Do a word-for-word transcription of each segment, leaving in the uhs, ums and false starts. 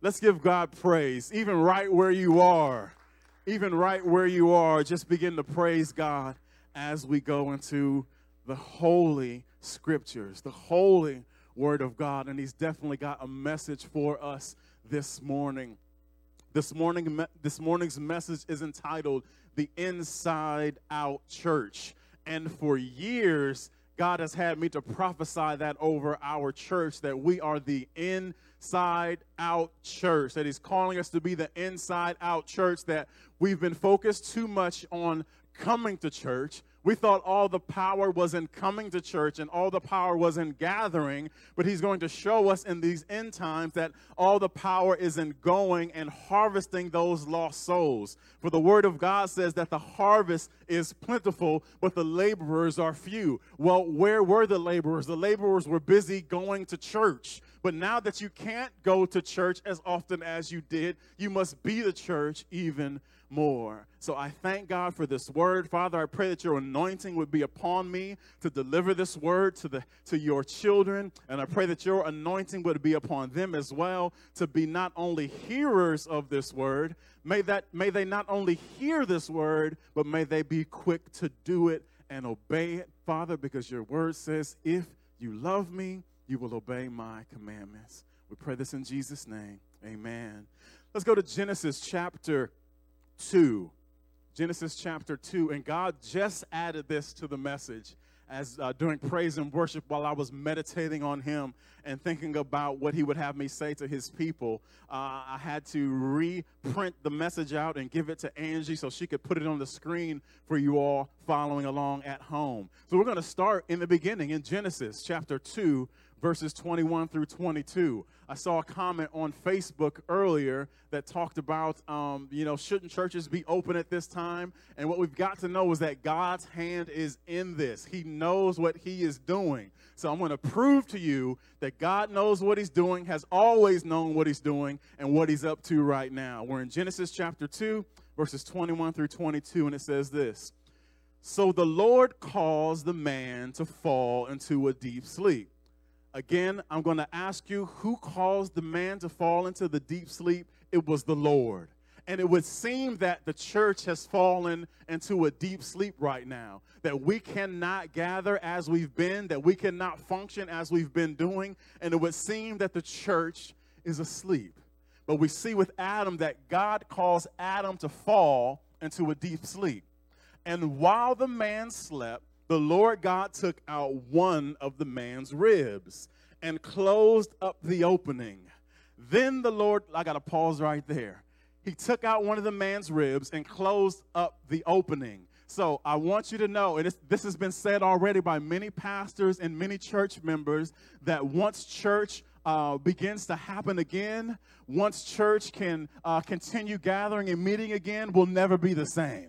Let's give God praise, even right where you are. Even right where you are, just begin to praise God as we go into the holy scriptures, the holy word of God. And he's definitely got a message for us this morning. This morning, this morning's message is entitled The Inside Out Church. And for years, God has had me to prophesy that over our church, that we are the inside out church, that he's calling us to be the inside out church, that we've been focused too much on coming to church. We thought all the power was in coming to church and all the power was in gathering, but he's going to show us in these end times that all the power is in going and harvesting those lost souls. For the word of God says that the harvest is plentiful, but the laborers are few. Well, where were the laborers? The laborers were busy going to church. But now that you can't go to church as often as you did, you must be the church even more. So I thank God for this word. Father, I pray that your anointing would be upon me to deliver this word to the to your children. And I pray that your anointing would be upon them as well, to be not only hearers of this word, may that may they not only hear this word, but may they be quick to do it and obey it, Father, because your word says, if you love me, you will obey my commandments. We pray this in Jesus' name. Amen. Let's go to Genesis chapter two. Genesis chapter two. And God just added this to the message as uh, during praise and worship while I was meditating on him and thinking about what he would have me say to his people. Uh, I had to reprint the message out and give it to Angie so she could put it on the screen for you all following along at home. So we're going to start in the beginning in Genesis chapter two, verses twenty-one through twenty-two. I saw a comment on Facebook earlier that talked about, um, you know, shouldn't churches be open at this time? And what we've got to know is that God's hand is in this. He knows what he is doing. So I'm going to prove to you that God knows what he's doing, has always known what he's doing, and what he's up to right now. We're in Genesis chapter two, verses twenty-one through twenty-two, and it says this. So the Lord caused the man to fall into a deep sleep. Again, I'm going to ask you, who caused the man to fall into the deep sleep? It was the Lord. And it would seem that the church has fallen into a deep sleep right now, that we cannot gather as we've been, that we cannot function as we've been doing, and it would seem that the church is asleep. But we see with Adam that God caused Adam to fall into a deep sleep. And while the man slept, the Lord God took out one of the man's ribs and closed up the opening. Then the Lord, I got to pause right there. He took out one of the man's ribs and closed up the opening. So I want you to know, and this has been said already by many pastors and many church members, that once church uh, begins to happen again, once church can uh, continue gathering and meeting again, we'll never be the same.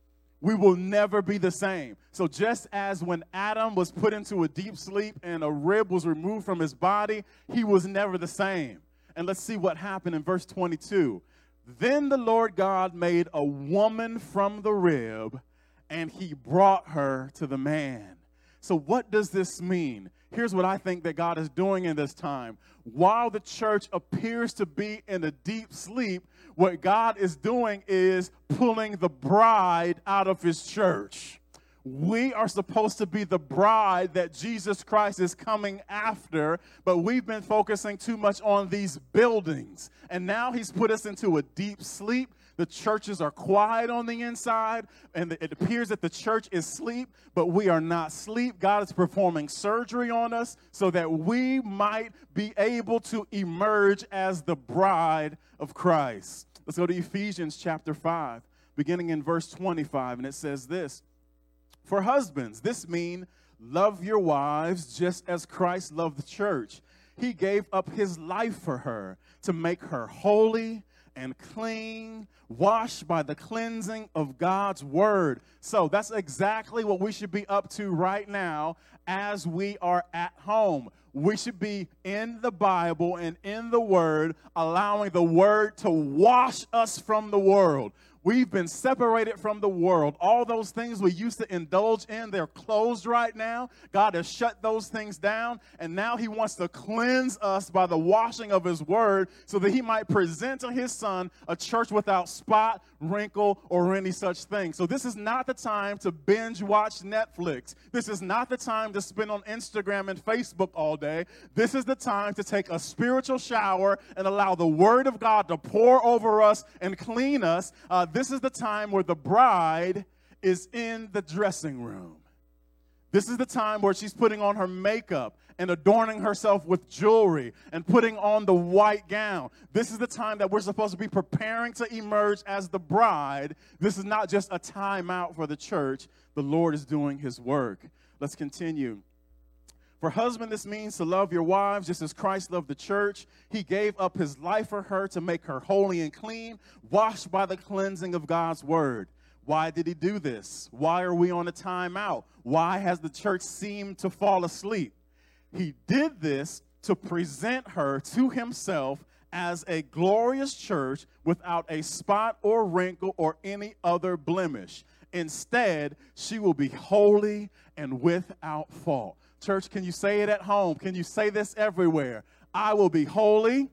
We will never be the same. So just as when Adam was put into a deep sleep and a rib was removed from his body, he was never the same. And let's see what happened in verse twenty-two. Then the Lord God made a woman from the rib, and he brought her to the man. So what does this mean? Here's what I think that God is doing in this time. While the church appears to be in a deep sleep, what God is doing is pulling the bride out of his church. We are supposed to be the bride that Jesus Christ is coming after, but we've been focusing too much on these buildings. And now he's put us into a deep sleep. The churches are quiet on the inside, and it appears that the church is asleep, but we are not asleep. God is performing surgery on us so that we might be able to emerge as the bride of Christ. Let's go to Ephesians chapter five, beginning in verse twenty-five, and it says this. For husbands, this means love your wives just as Christ loved the church. He gave up his life for her to make her holy and clean, washed by the cleansing of God's word. So that's exactly what we should be up to right now as we are at home. We should be in the Bible and in the word, allowing the word to wash us from the world. We've been separated from the world. All those things we used to indulge in, they're closed right now. God has shut those things down, and now he wants to cleanse us by the washing of his word so that he might present to his son a church without spot, wrinkle, or any such thing. So this is not the time to binge watch Netflix. This is not the time to spend on Instagram and Facebook all day. This is the time to take a spiritual shower and allow the word of God to pour over us and clean us. Uh, This is the time where the bride is in the dressing room. This is the time where she's putting on her makeup and adorning herself with jewelry and putting on the white gown. This is the time that we're supposed to be preparing to emerge as the bride. This is not just a time out for the church. The Lord is doing his work. Let's continue. For husband, this means to love your wives just as Christ loved the church. He gave up his life for her to make her holy and clean, washed by the cleansing of God's word. Why did he do this? Why are we on a timeout? Why has the church seemed to fall asleep? He did this to present her to himself as a glorious church without a spot or wrinkle or any other blemish. Instead, she will be holy and without fault. Church, can you say it at home? Can you say this everywhere? I will be holy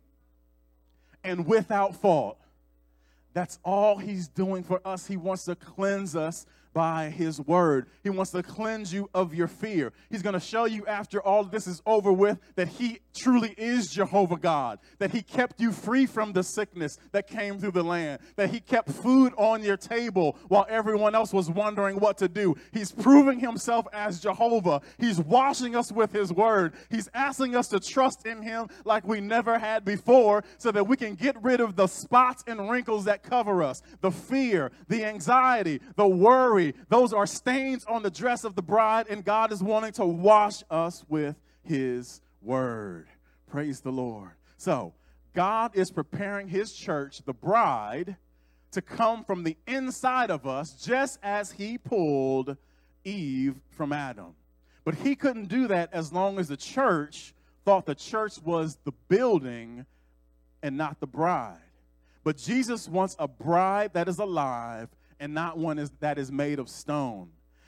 and without fault. That's all he's doing for us. He wants to cleanse us by his word. He wants to cleanse you of your fear. He's going to show you after all of this is over with that he truly is Jehovah God, that he kept you free from the sickness that came through the land, that he kept food on your table while everyone else was wondering what to do. He's proving himself as Jehovah. He's washing us with his word. He's asking us to trust in him like we never had before so that we can get rid of the spots and wrinkles that cover us, the fear, the anxiety, the worry. Those are stains on the dress of the bride, and God is wanting to wash us with his word. Praise the Lord. So, God is preparing his church, the bride, to come from the inside of us just as he pulled Eve from Adam. But he couldn't do that as long as the church thought the church was the building and not the bride. But Jesus wants a bride that is alive and not one is, that is made of stone.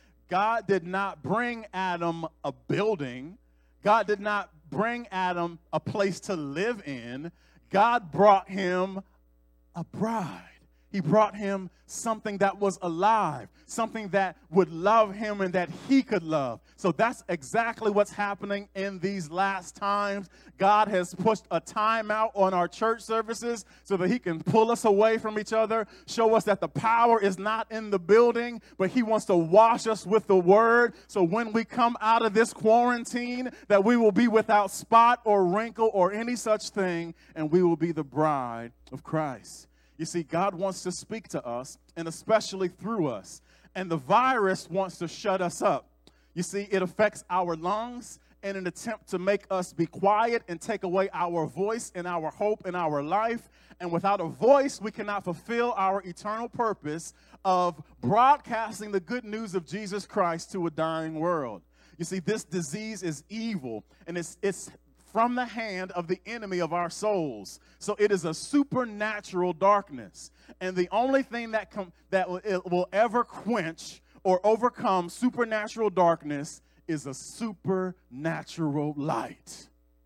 God did not bring Adam a building. God did not bring Adam a place to live in. God brought him a bride. He brought him something that was alive, something that would love him and that he could love. So that's exactly what's happening in these last times. God has pushed a timeout on our church services so that he can pull us away from each other, show us that the power is not in the building, but he wants to wash us with the word. So when we come out of this quarantine, that we will be without spot or wrinkle or any such thing, and we will be the bride of Christ. You see, God wants to speak to us, and especially through us. And the virus wants to shut us up. You see, it affects our lungs in an attempt to make us be quiet and take away our voice and our hope in our life. And without a voice, we cannot fulfill our eternal purpose of broadcasting the good news of Jesus Christ to a dying world. You see, this disease is evil, and it's it's from the hand of the enemy of our souls. So it is a supernatural darkness. And the only thing that com- that will, it will ever quench or overcome supernatural darkness is a supernatural light.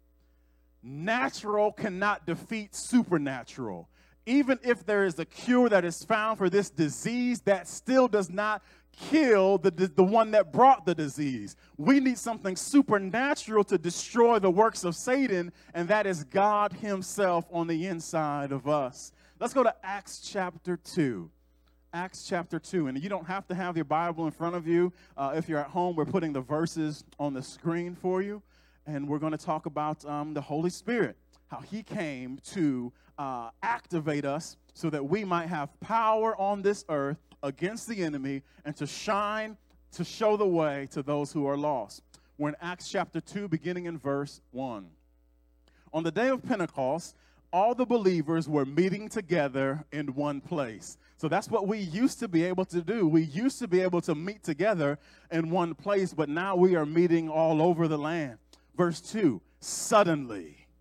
Natural cannot defeat supernatural. Even if there is a cure that is found for this disease, that still does not kill the, the one that brought the disease. We need something supernatural to destroy the works of Satan, and that is God himself on the inside of us. Let's go to Acts chapter two. Acts chapter two. And you don't have to have your Bible in front of you. Uh, if you're at home, we're putting the verses on the screen for you. And we're going to talk about um, the Holy Spirit, how he came to uh, activate us so that we might have power on this earth against the enemy and to shine, to show the way to those who are lost. We're in Acts chapter two, beginning in verse one. On the day of Pentecost, all the believers were meeting together in one place. So that's what we used to be able to do. We used to be able to meet together in one place, but now we are meeting all over the land. Verse two, suddenly.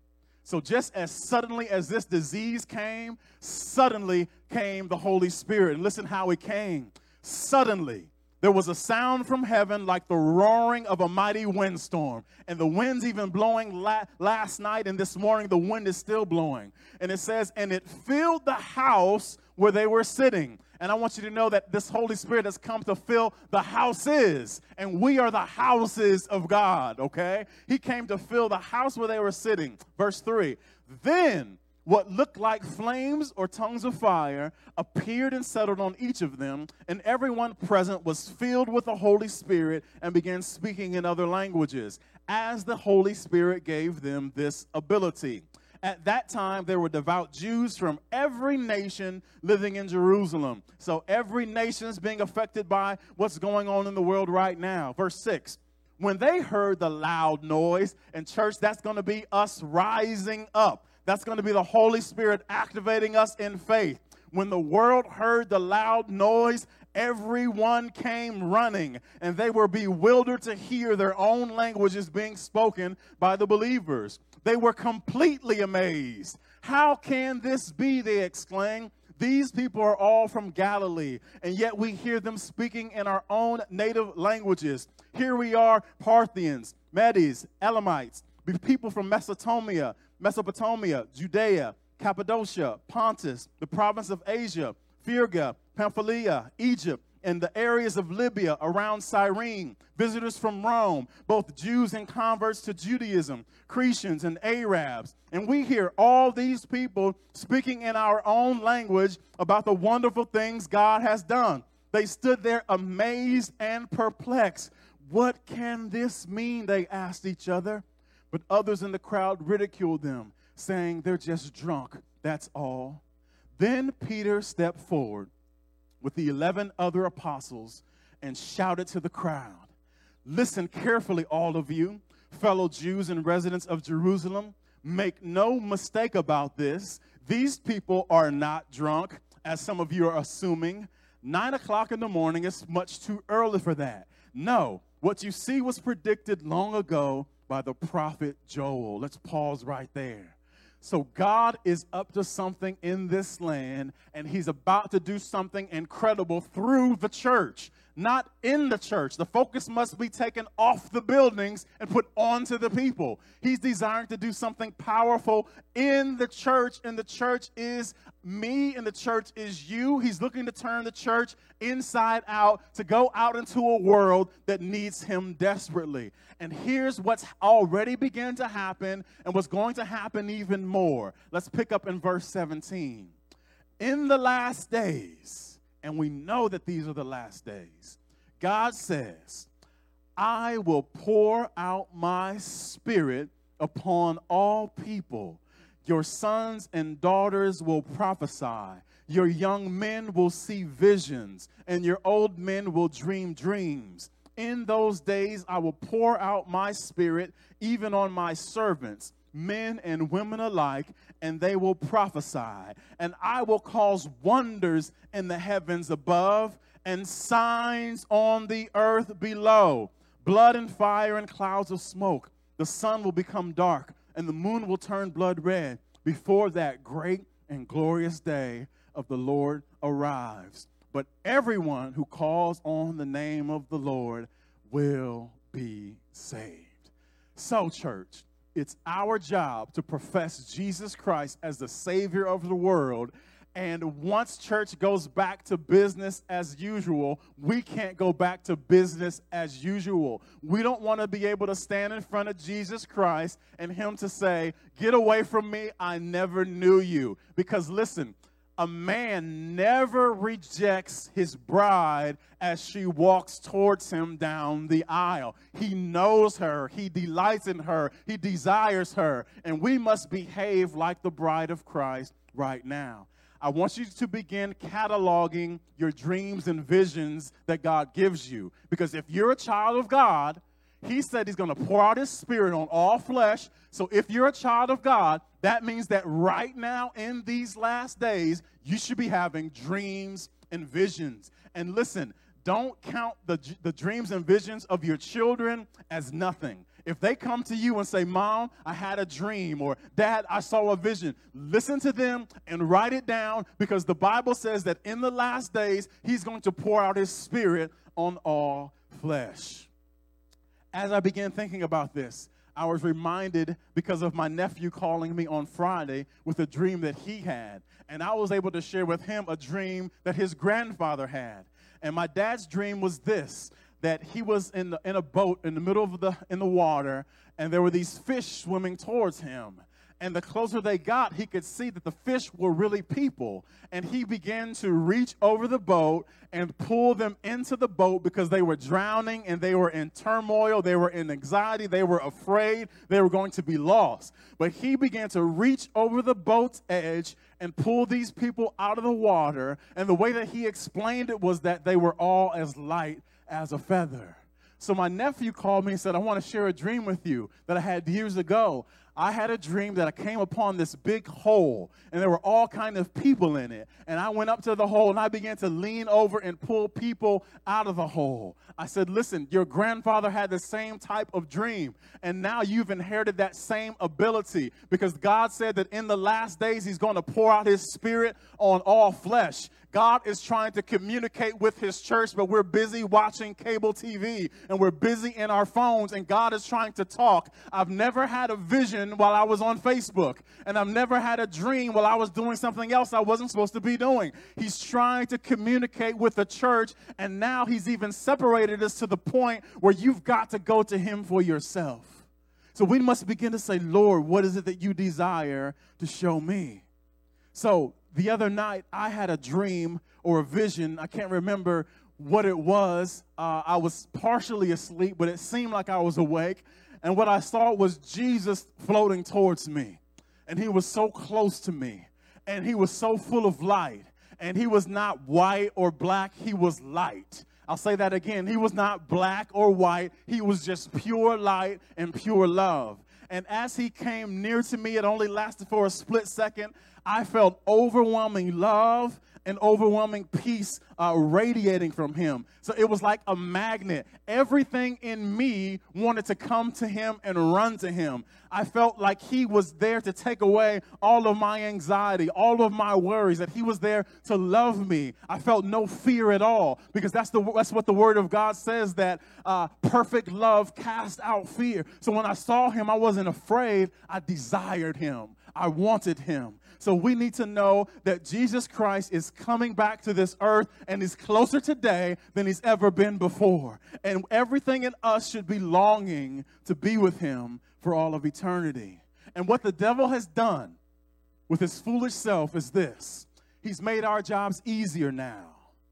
So just as suddenly as this disease came, suddenly came the Holy Spirit. And listen how it came. Suddenly, there was a sound from heaven like the roaring of a mighty windstorm. And the wind's even blowing la- last night, and this morning the wind is still blowing. And it says, and it filled the house where they were sitting. And I want you to know that this Holy Spirit has come to fill the houses. And we are the houses of God, okay? He came to fill the house where they were sitting. Verse three, then what looked like flames or tongues of fire appeared and settled on each of them, and everyone present was filled with the Holy Spirit and began speaking in other languages, as the Holy Spirit gave them this ability. At that time, there were devout Jews from every nation living in Jerusalem. So every nation is being affected by what's going on in the world right now. Verse six, when they heard the loud noise, and church, that's going to be us rising up. That's going to be the Holy Spirit activating us in faith. When the world heard the loud noise, everyone came running, and they were bewildered to hear their own languages being spoken by the believers. They were completely amazed. How can this be, they exclaimed. These people are all from Galilee, and yet we hear them speaking in our own native languages. Here we are, Parthians, Medes, Elamites, people from Mesopotamia, Mesopotamia, Judea, Cappadocia, Pontus, the province of Asia, Phrygia, Pamphylia, Egypt, and the areas of Libya around Cyrene, visitors from Rome, both Jews and converts to Judaism, Cretans and Arabs. And we hear all these people speaking in our own language about the wonderful things God has done. They stood there amazed and perplexed. What can this mean? They asked each other. But others in the crowd ridiculed them, saying they're just drunk, that's all. Then Peter stepped forward with the eleven other apostles and shouted to the crowd, listen carefully, all of you, fellow Jews and residents of Jerusalem. Make no mistake about this. These people are not drunk, as some of you are assuming. Nine o'clock in the morning is much too early for that. No, what you see was predicted long ago by the prophet Joel. Let's pause right there. So God is up to something in this land, and he's about to do something incredible through the church, not in the church. The focus must be taken off the buildings and put onto the people. He's desiring to do something powerful in the church, and the church is me, and the church is you. He's looking to turn the church inside out to go out into a world that needs him desperately. And here's what's already begun to happen and what's going to happen even more. Let's pick up in verse seventeen. In the last days, and we know that these are the last days, God says, I will pour out my spirit upon all people. Your sons and daughters will prophesy. Your young men will see visions, and your old men will dream dreams. In those days, I will pour out my spirit even on my servants, men and women alike, and they will prophesy. And I will cause wonders in the heavens above and signs on the earth below, blood and fire and clouds of smoke. The sun will become dark, and the moon will turn blood red before that great and glorious day of the Lord arrives. But everyone who calls on the name of the Lord will be saved. So, church, it's our job to profess Jesus Christ as the Savior of the world. And once church goes back to business as usual, we can't go back to business as usual. We don't want to be able to stand in front of Jesus Christ and him to say, get away from me, I never knew you. Because listen, a man never rejects his bride as she walks towards him down the aisle. He knows her. He delights in her. He desires her. And we must behave like the bride of Christ right now. I want you to begin cataloging your dreams and visions that God gives you. Because if you're a child of God, he said he's going to pour out his spirit on all flesh. So if you're a child of God, that means that right now in these last days, you should be having dreams and visions. And listen, don't count the, the dreams and visions of your children as nothing. If they come to you and say, Mom, I had a dream, or Dad, I saw a vision, listen to them and write it down, because the Bible says that in the last days, he's going to pour out his Spirit on all flesh. As I began thinking about this, I was reminded because of my nephew calling me on Friday with a dream that he had. And I was able to share with him a dream that his grandfather had. And my dad's dream was this, that he was in, the, in a boat in the middle of the, in the water, and there were these fish swimming towards him. And the closer they got, he could see that the fish were really people. And he began to reach over the boat and pull them into the boat because they were drowning and they were in turmoil. They were in anxiety. They were afraid they were going to be lost. But he began to reach over the boat's edge and pull these people out of the water. And the way that he explained it was that they were all as light as a feather. So my nephew called me and said, I want to share a dream with you that I had years ago. I had a dream that I came upon this big hole, and there were all kind of people in it. And I went up to the hole, and I began to lean over and pull people out of the hole. I said, listen, your grandfather had the same type of dream, and now you've inherited that same ability, because God said that in the last days, he's going to pour out his Spirit on all flesh. God is trying to communicate with his church, but we're busy watching cable T V, and we're busy in our phones, and God is trying to talk. I've never had a vision while I was on Facebook, and I've never had a dream while I was doing something else I wasn't supposed to be doing. He's trying to communicate with the church, and now he's even separated us to the point where you've got to go to him for yourself. So we must begin to say, Lord, what is it that you desire to show me? So the other night, I had a dream or a vision. I can't remember what it was. Uh, I was partially asleep, but it seemed like I was awake. And what I saw was Jesus floating towards me. And he was so close to me. And he was so full of light. And he was not white or black. He was light. I'll say that again. He was not black or white. He was just pure light and pure love. And as he came near to me, it only lasted for a split second. I felt overwhelming love and overwhelming peace uh, radiating from him. So it was like a magnet. Everything in me wanted to come to him and run to him. I felt like he was there to take away all of my anxiety, all of my worries, that he was there to love me. I felt no fear at all, because that's the that's what the Word of God says, that uh, perfect love casts out fear. So when I saw him, I wasn't afraid. I desired him. I wanted him. So we need to know that Jesus Christ is coming back to this earth, and he's closer today than he's ever been before. And everything in us should be longing to be with him for all of eternity. And what the devil has done with his foolish self is this. He's made our jobs easier now.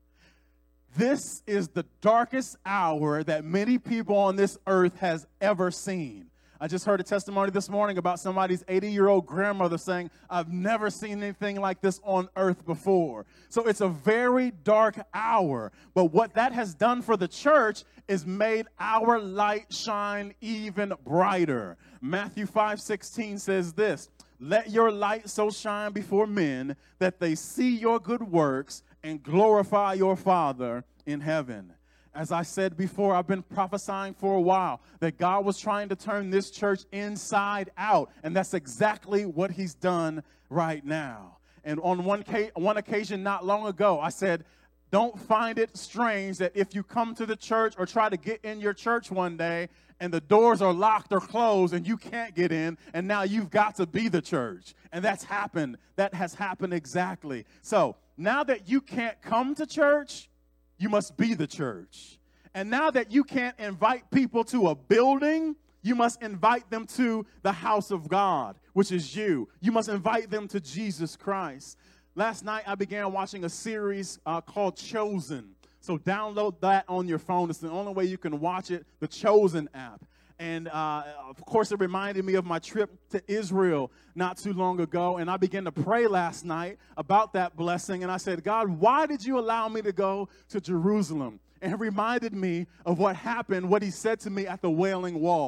This is the darkest hour that many people on this earth has ever seen. I just heard a testimony this morning about somebody's eighty-year-old grandmother saying, I've never seen anything like this on earth before. So it's a very dark hour. But what that has done for the church is made our light shine even brighter. Matthew five sixteen says this, let your light so shine before men that they see your good works and glorify your Father in heaven. As I said before, I've been prophesying for a while that God was trying to turn this church inside out, and that's exactly what he's done right now. And on one, ca- one occasion not long ago, I said, don't find it strange that if you come to the church or try to get in your church one day and the doors are locked or closed and you can't get in, and now you've got to be the church. And that's happened. That has happened exactly. So now that you can't come to church, you must be the church. And now that you can't invite people to a building, you must invite them to the house of God, which is you. You must invite them to Jesus Christ. Last night, I began watching a series uh, called Chosen. So download that on your phone. It's the only way you can watch it, the Chosen app. And, uh, of course, it reminded me of my trip to Israel not too long ago. And I began to pray last night about that blessing. And I said, God, why did you allow me to go to Jerusalem? And it reminded me of what happened, what he said to me at the Wailing Wall.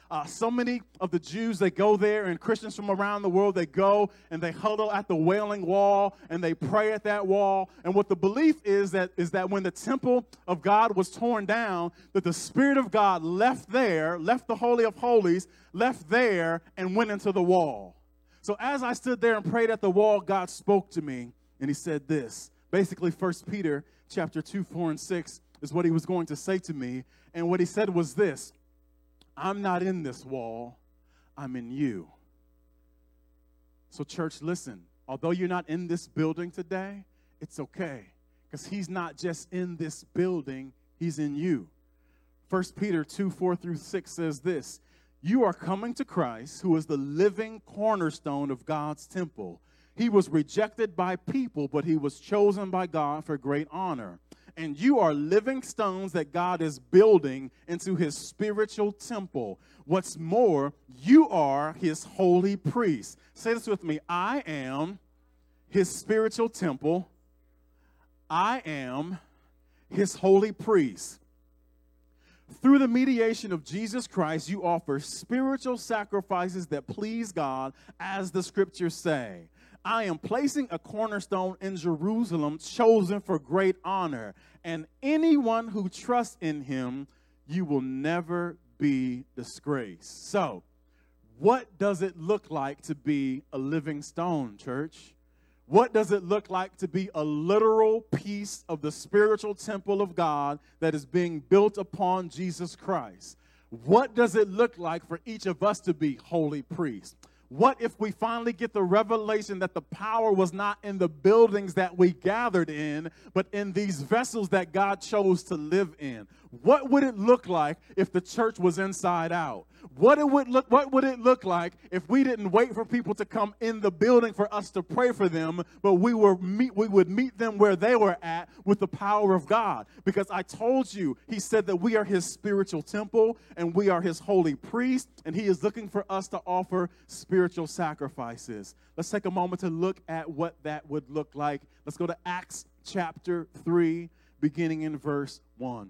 Uh, so many of the Jews, they go there, and Christians from around the world, they go and they huddle at the Wailing Wall, and they pray at that wall. And what the belief is that is that when the temple of God was torn down, that the Spirit of God left there, left the Holy of Holies, left there, and went into the wall. So as I stood there and prayed at the wall, God spoke to me, and he said this. Basically, First Peter chapter two, four, and six is what he was going to say to me. And what he said was this: I'm not in this wall, I'm in you. So church, listen, although you're not in this building today, it's okay, because he's not just in this building, he's in you. First Peter two, four through six says this: you are coming to Christ, who is the living cornerstone of God's temple. He was rejected by people, but he was chosen by God for great honor. And you are living stones that God is building into his spiritual temple. What's more, you are his holy priest. Say this with me: I am his spiritual temple. I am his holy priest. Through the mediation of Jesus Christ, you offer spiritual sacrifices that please God, as the scriptures say. I am placing a cornerstone in Jerusalem, chosen for great honor. And anyone who trusts in him, you will never be disgraced. So, what does it look like to be a living stone, church? What does it look like to be a literal piece of the spiritual temple of God that is being built upon Jesus Christ? What does it look like for each of us to be holy priests? What if we finally get the revelation that the power was not in the buildings that we gathered in, but in these vessels that God chose to live in? What would it look like if the church was inside out? What it would look, what would it look like if we didn't wait for people to come in the building for us to pray for them, but we were meet, we would meet them where they were at with the power of God? Because I told you, he said that we are his spiritual temple and we are his holy priest, and he is looking for us to offer spiritual sacrifices. Let's take a moment to look at what that would look like. Let's go to Acts chapter three, beginning in verse one.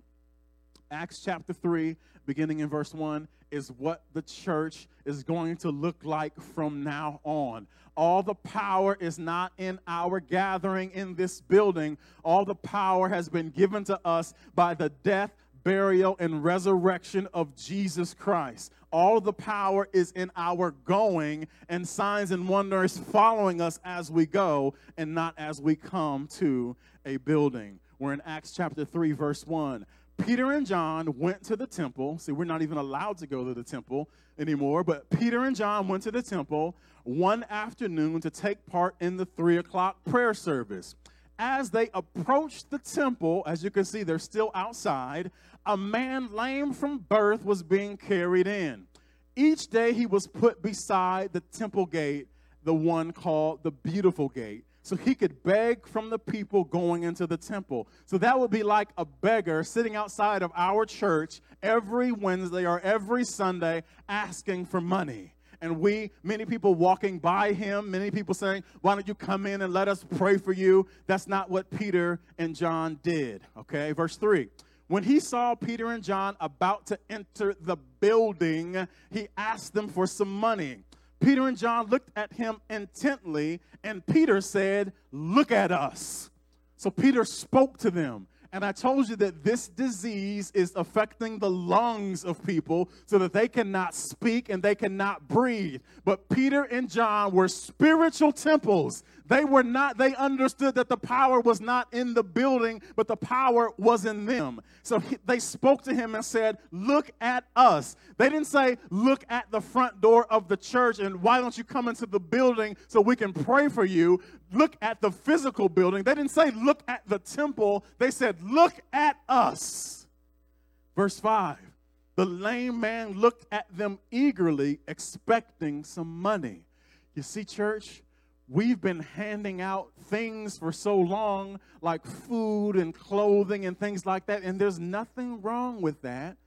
Acts chapter three, beginning in verse one, is what the church is going to look like from now on. All the power is not in our gathering in this building. All the power has been given to us by the death, burial, and resurrection of Jesus Christ. All the power is in our going, and signs and wonders following us as we go and not as we come to a building. We're in Acts chapter three, verse one. Peter and John went to the temple. See, we're not even allowed to go to the temple anymore, but Peter and John went to the temple one afternoon to take part in the three o'clock prayer service. As they approached the temple, as you can see, they're still outside, a man lame from birth was being carried in. Each day he was put beside the temple gate, the one called the Beautiful Gate, so he could beg from the people going into the temple. So that would be like a beggar sitting outside of our church every Wednesday or every Sunday asking for money. And we, many people walking by him, many people saying, why don't you come in and let us pray for you? That's not what Peter and John did. Okay, verse three. When he saw Peter and John about to enter the building, he asked them for some money. Peter and John looked at him intently, and Peter said, look at us. So Peter spoke to them. And I told you that this disease is affecting the lungs of people so that they cannot speak and they cannot breathe. But Peter and John were spiritual temples. They were not, they understood that the power was not in the building, but the power was in them. So he, they spoke to him and said, look at us. They didn't say, look at the front door of the church and why don't you come into the building so we can pray for you? Look at the physical building. They didn't say, look at the temple. They said, look at us. Verse five, the lame man looked at them eagerly, expecting some money. You see, church, we've been handing out things for so long, like food and clothing and things like that, and there's nothing wrong with that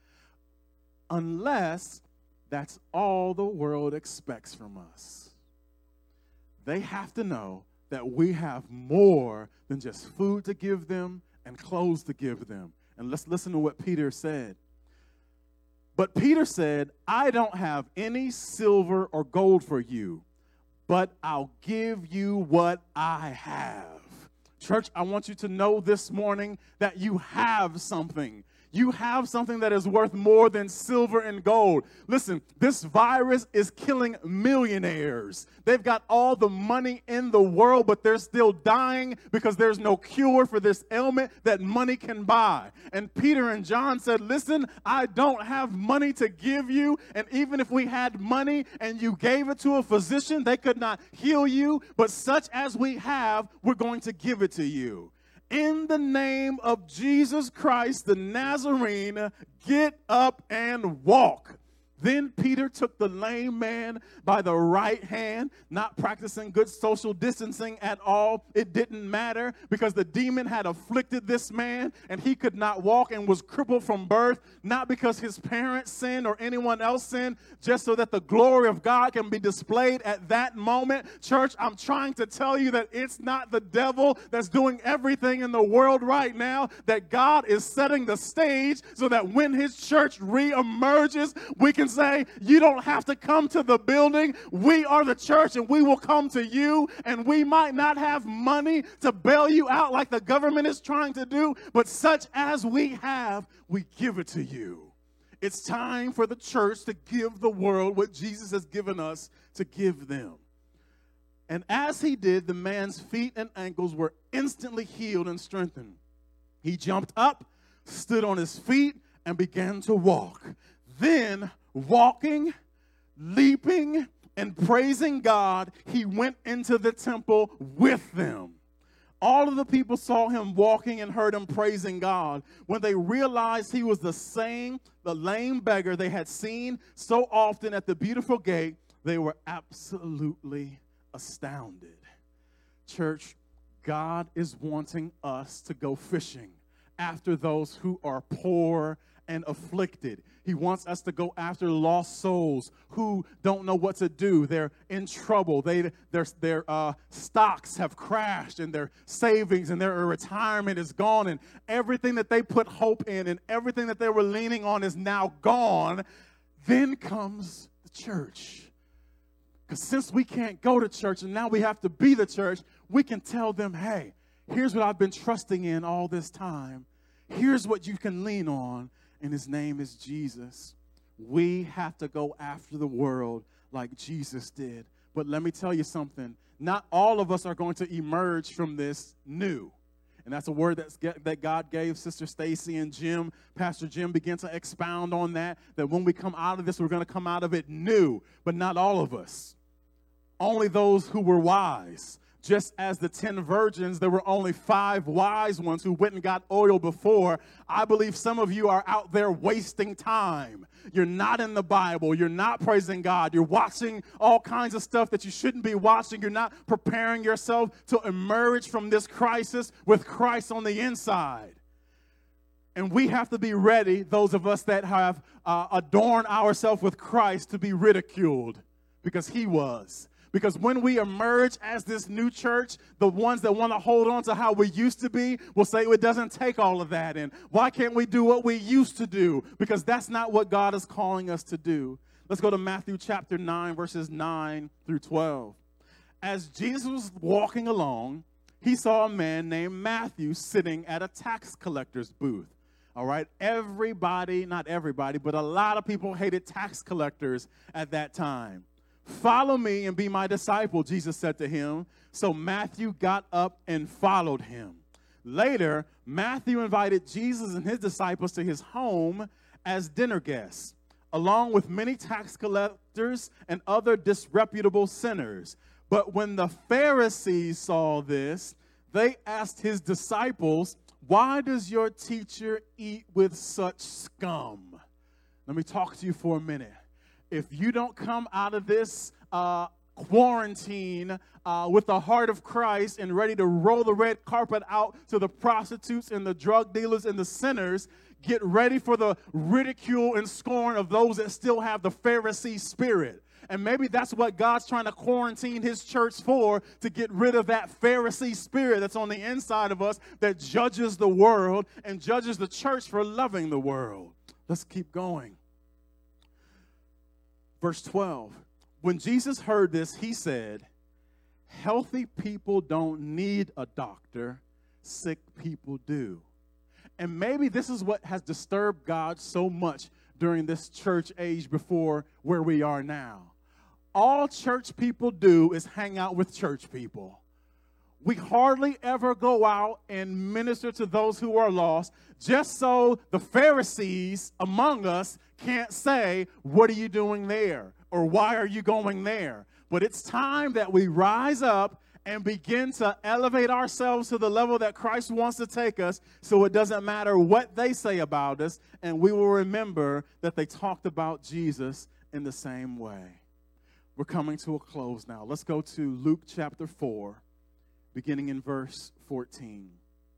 unless that's all the world expects from us. They have to know that we have more than just food to give them and clothes to give them. And let's listen to what Peter said. But Peter said, I don't have any silver or gold for you, but I'll give you what I have. Church, I want you to know this morning that you have something. You have something that is worth more than silver and gold. Listen, this virus is killing millionaires. They've got all the money in the world, but they're still dying because there's no cure for this ailment that money can buy. And Peter and John said, listen, I don't have money to give you. And even if we had money and you gave it to a physician, they could not heal you. But such as we have, we're going to give it to you. In the name of Jesus Christ, the Nazarene, get up and walk. Then Peter took the lame man by the right hand, not practicing good social distancing at all. It didn't matter because the demon had afflicted this man and he could not walk and was crippled from birth, not because his parents sinned or anyone else sinned, just so that the glory of God can be displayed at that moment. Church, I'm trying to tell you that it's not the devil that's doing everything in the world right now, that God is setting the stage so that when his church reemerges, we can say, you don't have to come to the building. We are the church and we will come to you. And we might not have money to bail you out like the government is trying to do, but such as we have, we give it to you. It's time for the church to give the world what Jesus has given us to give them. And as he did, the man's feet and ankles were instantly healed and strengthened. He jumped up, stood on his feet, and began to walk. Then, walking, leaping, and praising God, he went into the temple with them. All of the people saw him walking and heard him praising God. When they realized he was the same, the lame beggar they had seen so often at the beautiful gate, they were absolutely astounded. Church, God is wanting us to go fishing after those who are poor and afflicted. He wants us to go after lost souls who don't know what to do. They're in trouble. They, their their uh, stocks have crashed, and their savings and their retirement is gone, and everything that they put hope in and everything that they were leaning on is now gone. Then comes the church. Because since we can't go to church and now we have to be the church, we can tell them, hey, here's what I've been trusting in all this time. Here's what you can lean on. And his name is Jesus. We have to go after the world like Jesus did. But let me tell you something. Not all of us are going to emerge from this new. And that's a word that's get, that God gave Sister Stacy and Jim. Pastor Jim began to expound on that, that when we come out of this, we're going to come out of it new. But not all of us. Only those who were wise. Just as the ten virgins, there were only five wise ones who went and got oil before. I believe some of you are out there wasting time. You're not in the Bible. You're not praising God. You're watching all kinds of stuff that you shouldn't be watching. You're not preparing yourself to emerge from this crisis with Christ on the inside. And we have to be ready, those of us that have uh, adorned ourselves with Christ, to be ridiculed because he was. Because when we emerge as this new church, the ones that want to hold on to how we used to be will say it doesn't take all of that. And why can't we do what we used to do? Because that's not what God is calling us to do. Let's go to Matthew chapter nine, verses nine through twelve. As Jesus was walking along, he saw a man named Matthew sitting at a tax collector's booth. All right, everybody, not everybody, but a lot of people hated tax collectors at that time. Follow me and be my disciple, Jesus said to him. So Matthew got up and followed him. Later, Matthew invited Jesus and his disciples to his home as dinner guests, along with many tax collectors and other disreputable sinners. But when the Pharisees saw this, they asked his disciples, why does your teacher eat with such scum? Let me talk to you for a minute. If you don't come out of this uh, quarantine uh, with the heart of Christ and ready to roll the red carpet out to the prostitutes and the drug dealers and the sinners, get ready for the ridicule and scorn of those that still have the Pharisee spirit. And maybe that's what God's trying to quarantine his church for, to get rid of that Pharisee spirit that's on the inside of us that judges the world and judges the church for loving the world. Let's keep going. Verse twelve, when Jesus heard this, he said, healthy people don't need a doctor, sick people do. And maybe this is what has disturbed God so much during this church age before where we are now. All church people do is hang out with church people. We hardly ever go out and minister to those who are lost, just so the Pharisees among us can't say, what are you doing there? Or why are you going there? But it's time that we rise up and begin to elevate ourselves to the level that Christ wants to take us, so it doesn't matter what they say about us, and we will remember that they talked about Jesus in the same way. We're coming to a close now. Let's go to Luke chapter four, beginning in verse fourteen.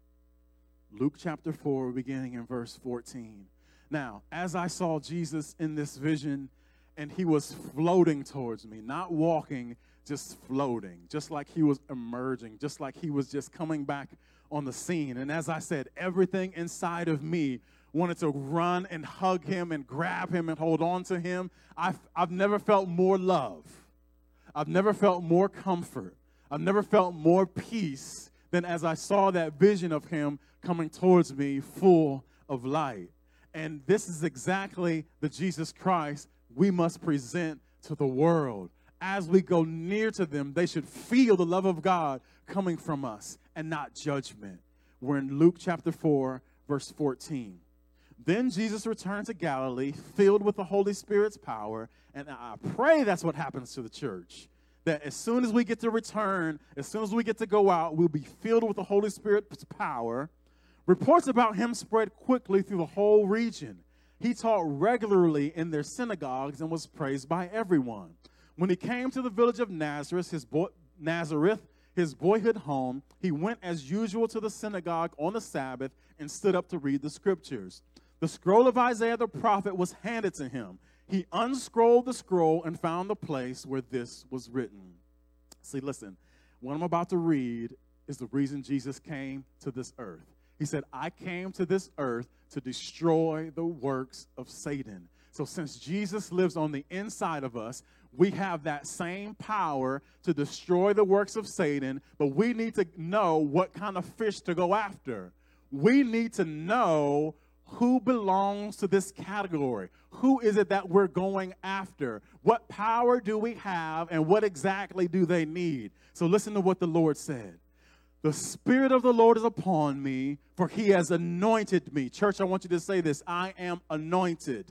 Luke chapter four, beginning in verse fourteen. Now, as I saw Jesus in this vision, and he was floating towards me, not walking, just floating, just like he was emerging, just like he was just coming back on the scene. And as I said, everything inside of me wanted to run and hug him and grab him and hold on to him. I've, I've never felt more love. I've never felt more comfort. I've never felt more peace than as I saw that vision of him coming towards me full of light. And this is exactly the Jesus Christ we must present to the world. As we go near to them, they should feel the love of God coming from us and not judgment. We're in Luke chapter four, verse fourteen. Then Jesus returned to Galilee, filled with the Holy Spirit's power. And I pray that's what happens to the church. That as soon as we get to return, as soon as we get to go out, we'll be filled with the Holy Spirit's power. Reports about him spread quickly through the whole region. He taught regularly in their synagogues and was praised by everyone. When he came to the village of Nazareth, his boy, Nazareth, his boyhood home, he went as usual to the synagogue on the Sabbath and stood up to read the scriptures. The scroll of Isaiah the prophet was handed to him. He unscrolled the scroll and found the place where this was written. See, listen, what I'm about to read is the reason Jesus came to this earth. He said, I came to this earth to destroy the works of Satan. So since Jesus lives on the inside of us, we have that same power to destroy the works of Satan, but we need to know what kind of fish to go after. We need to know who belongs to this category. Who is it that we're going after? What power do we have, and what exactly do they need? So listen to what the Lord said. The Spirit of the Lord is upon me, for he has anointed me. Church, I want you to say this. I am anointed.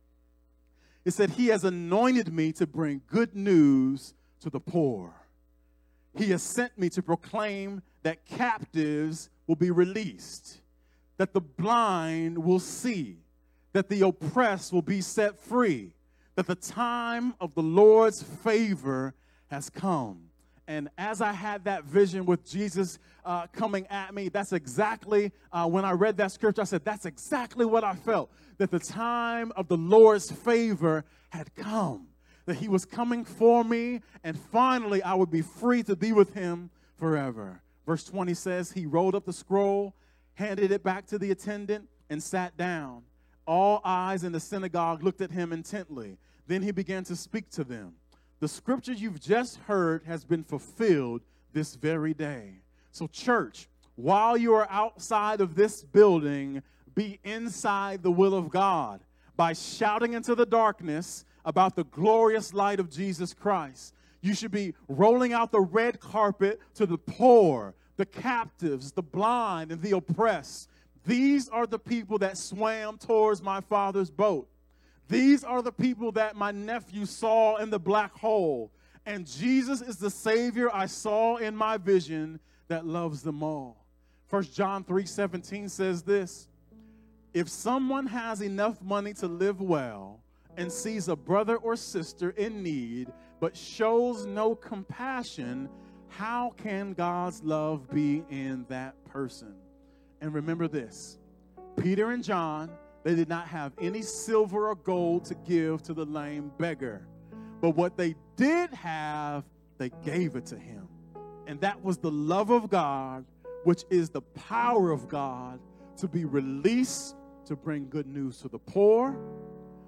It said he has anointed me to bring good news to the poor. He has sent me to proclaim that captives will be released, that the blind will see, that the oppressed will be set free, that the time of the Lord's favor has come. And as I had that vision with Jesus uh, coming at me, that's exactly, uh, when I read that scripture, I said, that's exactly what I felt, that the time of the Lord's favor had come, that he was coming for me, and finally I would be free to be with him forever. Verse twenty says, he rolled up the scroll, handed it back to the attendant, and sat down. All eyes in the synagogue looked at him intently. Then he began to speak to them. The scripture you've just heard has been fulfilled this very day. So church, while you are outside of this building, be inside the will of God by shouting into the darkness about the glorious light of Jesus Christ. You should be rolling out the red carpet to the poor, the captives, the blind, and the oppressed. These are the people that swam towards my Father's boat. These are the people that my nephew saw in the black hole. And Jesus is the Savior I saw in my vision that loves them all. First John three seventeen says this, if someone has enough money to live well and sees a brother or sister in need but shows no compassion, how can God's love be in that person? And remember this, Peter and John, they did not have any silver or gold to give to the lame beggar. But what they did have, they gave it to him. And that was the love of God, which is the power of God to be released to bring good news to the poor,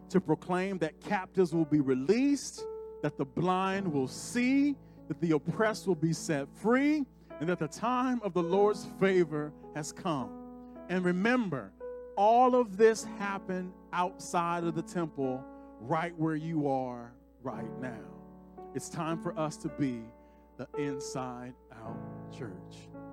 to proclaim that captives will be released, that the blind will see, that the oppressed will be set free, and that the time of the Lord's favor has come. And remember, all of this happened outside of the temple, right where you are right now. It's time for us to be the inside out church.